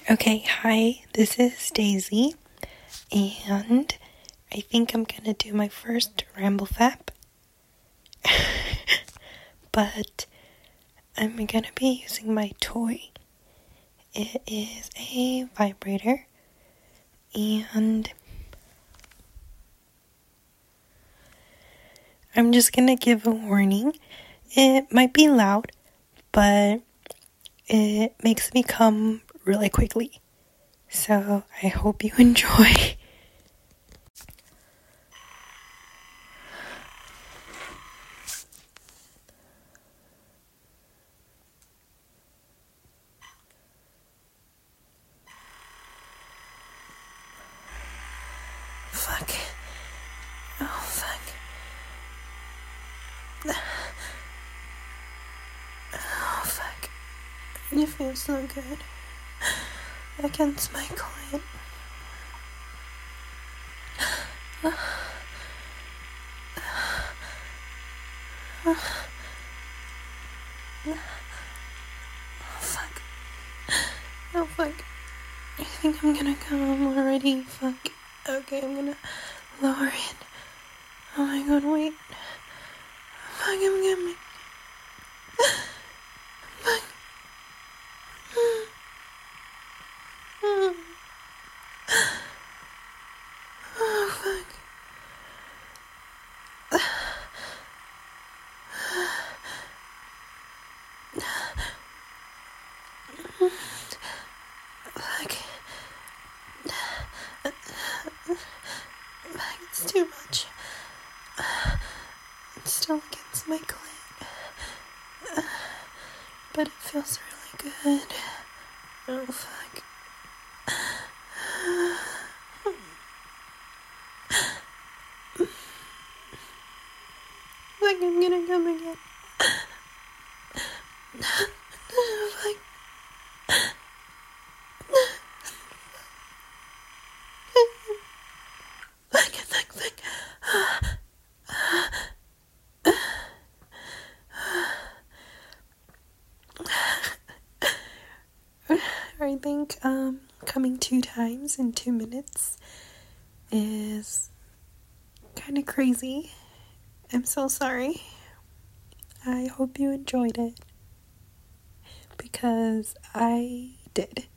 Okay, hi, this is Daisy, and I think I'm gonna do my first ramble fap, but I'm gonna be using my toy. It is a vibrator, and I'm just gonna give a warning. It might be loud, but it makes me come really quickly, so I hope you enjoy. Fuck. Oh, fuck. Oh, fuck. It feels so good. Against my client. Oh, fuck. Oh, fuck. I think I'm gonna come already. Fuck. Okay, I'm gonna lower it. Oh my god, wait. Fuck, I'm coming. Fuck. Oh, fuck. Fuck. Fuck, it's too much. It's still against my clit. But it feels really good. Oh, fuck. Fuck, I'm gonna come again. Fuck. Fuck. I think coming 2 times in 2 minutes is kind of crazy. I'm so sorry. I hope you enjoyed it, because I did.